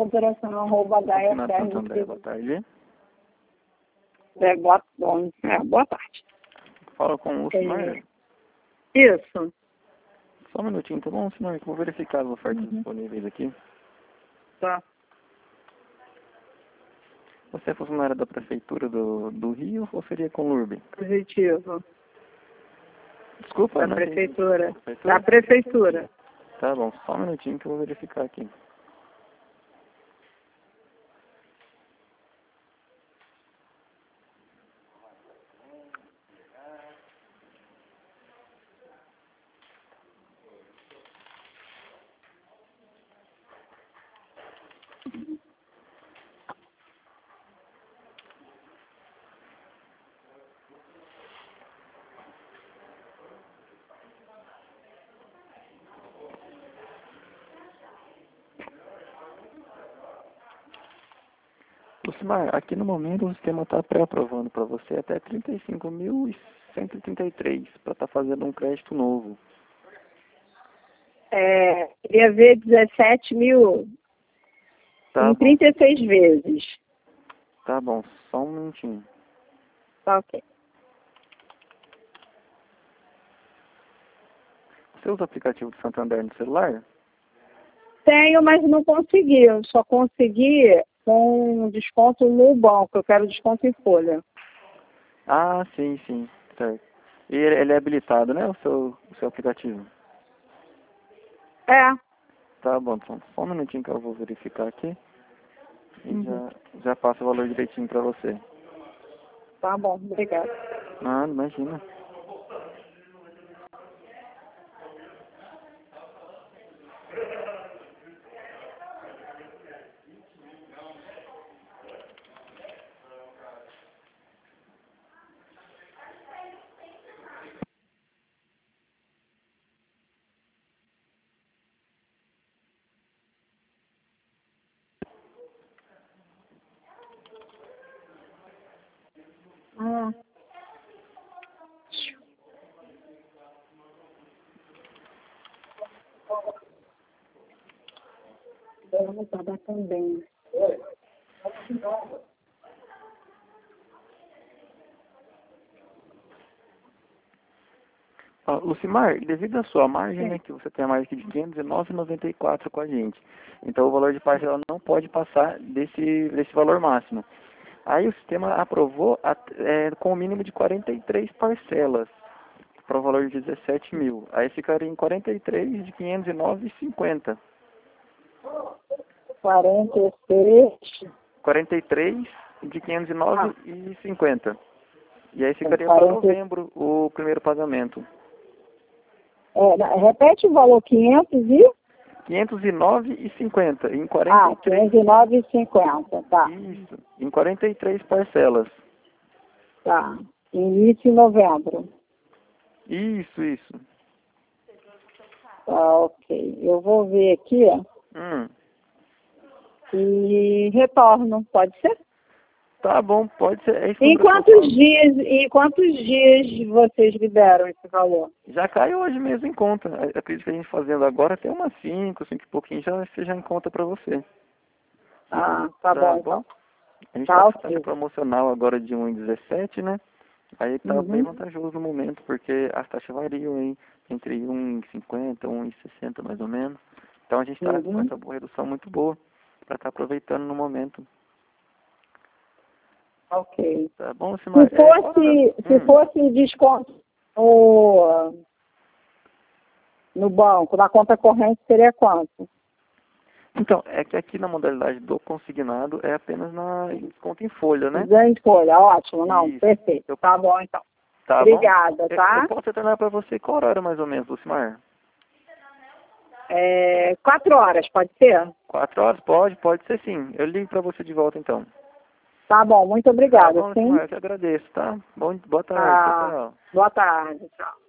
Operação Santander, boa tarde. Boa tarde. Fala com o senhor. Isso. Só um minutinho, tá bom, senhor? Que eu vou verificar as ofertas disponíveis aqui. Tá. Você é funcionário da Prefeitura do Rio ou seria com Lurbe? Positivo. Desculpa, Da não entendi. prefeitura. Da prefeitura. Tá bom, só um minutinho que eu vou verificar aqui. Lucimar, aqui no momento o sistema está pré-aprovando para você até 35.133 para estar fazendo um crédito novo. Queria ver 17 mil Tá em bom. 36 vezes. Tá bom, só um minutinho. Tá ok. Você usa o aplicativo do Santander no celular? Tenho, mas não consegui. Eu só consegui com desconto no banco. Eu quero desconto em folha. Ah, sim, sim, certo. E ele é habilitado, né, o seu aplicativo? É. Tá bom, então só um minutinho que eu vou verificar aqui e já passo o valor direitinho para você. Tá bom, obrigada. Ah, imagina. Ah. Vamos dar também. Lucimar, devido à sua margem, né, que você tem a margem aqui de R$ 509,94 com a gente, então o valor de parcela não pode passar desse valor máximo. Aí o sistema aprovou com o mínimo de 43 parcelas, para o valor de 17 mil. Aí ficaria em 43 de 509,50. 46. 43 de 509,50. E aí ficaria para novembro o primeiro pagamento. Repete o valor, 500 e... 509,50 em 43. 509,50, tá. Isso, em 43 parcelas. Tá. Início em novembro. Isso. Tá, ok. Eu vou ver aqui e retorno, pode ser? Tá bom, pode ser. É isso que Em quantos dias vocês liberam esse valor? já cai hoje mesmo em conta. Acredito que a gente fazendo agora até umas 5 e pouquinho já seja em conta para você. Ah, tá bom então. A gente Tá, tá fazendo promocional agora de 1,17, né? Aí tá bem vantajoso no momento, porque as taxas variam aí entre 1,50 e 1,60 mais ou menos. Então a gente tá com essa boa redução muito boa para estar aproveitando no momento. Ok. Tá bom, Se fosse desconto no banco, na conta corrente, seria quanto? Então, é que aqui na modalidade do consignado é apenas na desconto em folha, né? Em folha, ótimo. Não, Isso. perfeito. Tá bom, então. Tá Obrigada, bom? tá? Eu posso retornar para você qual horário mais ou menos, Lucimar? 4 horas, pode ser? 4 horas? Pode ser sim. Eu ligo para você de volta então. Tá bom, muito obrigada. Tá bom, Lucimar, eu que agradeço, tá? Boa tarde, tchau. Boa tarde, tchau.